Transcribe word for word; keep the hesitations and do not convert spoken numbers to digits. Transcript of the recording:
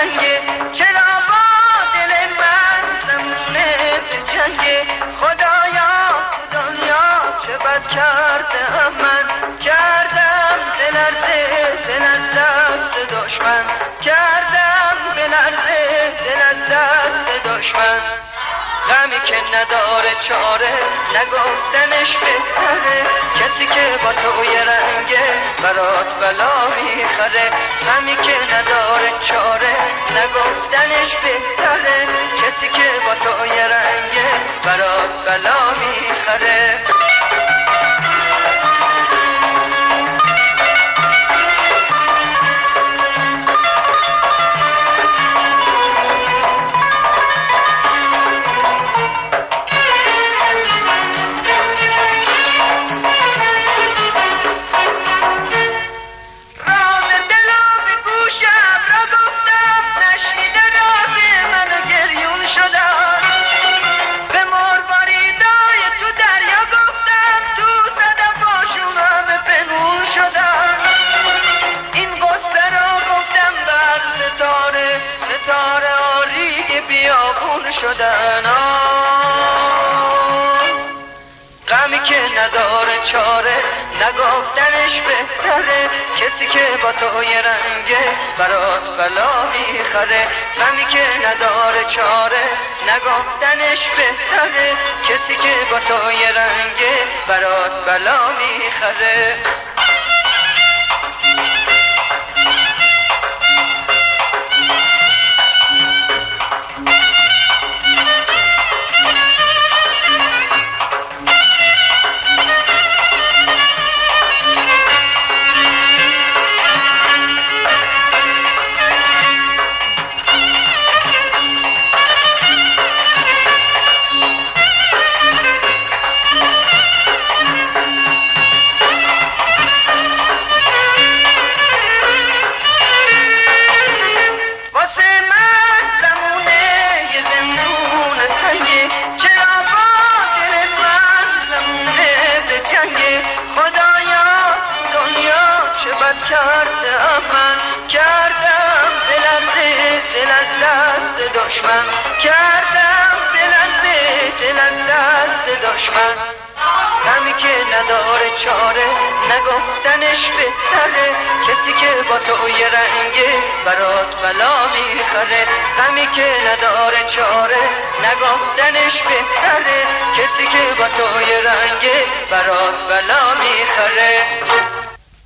تنگه، چرا با دل من زمونه به جنگه. خدایا تو دنیا چه بد کردم من، کردم به لرزه دل از دست دشمن، کردم به لرزه دل از دست دشمن. غمی که نداره چاره نگفتنش بهتره، کسی که با تو یه رنگه برات بلا میخره. غمی که نداره چاره نگفتنش بهتره، کسی که با تو یه رنگه برات بلا میخره. ستاره آری بیابون شدن، غمی که نداره چاره نگفتنش بهتره، کسی که با تو یه رنگه برات بلا میخره. غمی که نداره چاره نگفتنش بهتره، کسی که با تو یه رنگه برات بلا میخره. کردم من، کردم به لرزه دل از دست دشمن، کردم به لرزه دل از دست دشمن. غمی که نداره چاره نگفتنش بهتره، کسی که با تو یه رنگه برات بلا میخره. غمی که نداره چاره نگفتنش بهتره، کسی که با تو یه رنگه برات بلا میخره.